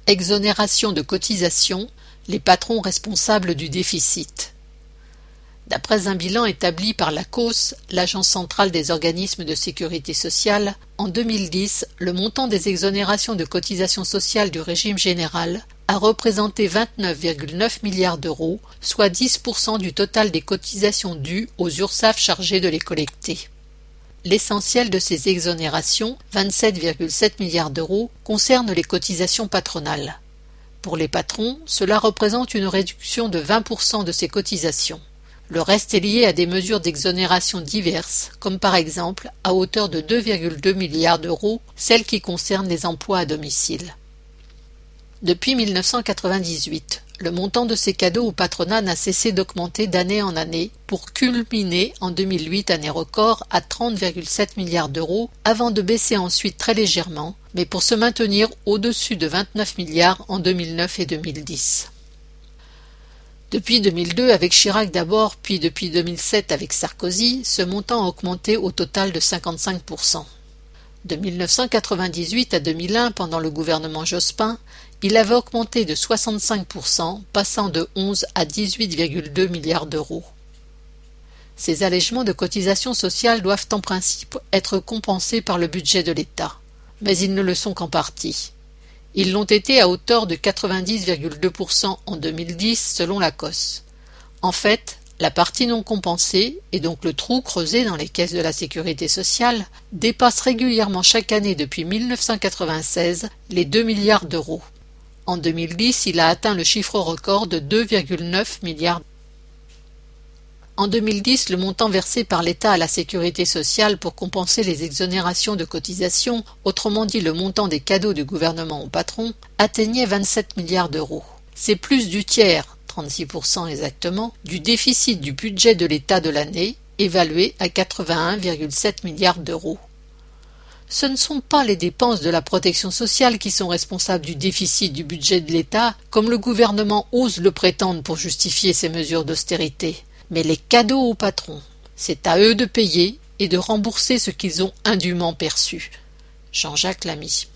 Exonération de cotisations, les patrons responsables du déficit. D'après un bilan établi par l'ACOSS, l'Agence centrale des organismes de sécurité sociale, en 2010, le montant des exonérations de cotisations sociales du régime général a représenté 29,9 milliards d'euros, soit 10% du total des cotisations dues aux URSSAF chargées de les collecter. L'essentiel de ces exonérations, 27,7 milliards d'euros, concerne les cotisations patronales. Pour les patrons, cela représente une réduction de 20% de ces cotisations. Le reste est lié à des mesures d'exonération diverses, comme par exemple, à hauteur de 2,2 milliards d'euros, celles qui concernent les emplois à domicile. Depuis 1998, le montant de ces cadeaux au patronat n'a cessé d'augmenter d'année en année pour culminer en 2008, année record, à 30,7 milliards d'euros avant de baisser ensuite très légèrement, mais pour se maintenir au-dessus de 29 milliards en 2009 et 2010. Depuis 2002 avec Chirac d'abord, puis depuis 2007 avec Sarkozy, ce montant a augmenté au total de 55%. De 1998 à 2001, pendant le gouvernement Jospin, il avait augmenté de 65%, passant de 11 à 18,2 milliards d'euros. Ces allègements de cotisations sociales doivent en principe être compensés par le budget de l'État, mais ils ne le sont qu'en partie. Ils l'ont été à hauteur de 90,2% en 2010 selon l'ACOSS. En fait, la partie non compensée, et donc le trou creusé dans les caisses de la sécurité sociale, dépasse régulièrement chaque année depuis 1996 les 2 milliards d'euros. En 2010, il a atteint le chiffre record de 2,9 milliards. En 2010, le montant versé par l'État à la sécurité sociale pour compenser les exonérations de cotisations, autrement dit le montant des cadeaux du gouvernement aux patrons, atteignait 27 milliards d'euros. C'est plus du tiers, 36% exactement, du déficit du budget de l'État de l'année, évalué à 81,7 milliards d'euros. Ce ne sont pas les dépenses de la protection sociale qui sont responsables du déficit du budget de l'État, comme le gouvernement ose le prétendre pour justifier ces mesures d'austérité. Mais les cadeaux aux patrons, c'est à eux de payer et de rembourser ce qu'ils ont indûment perçu. Jean-Jacques Lamy.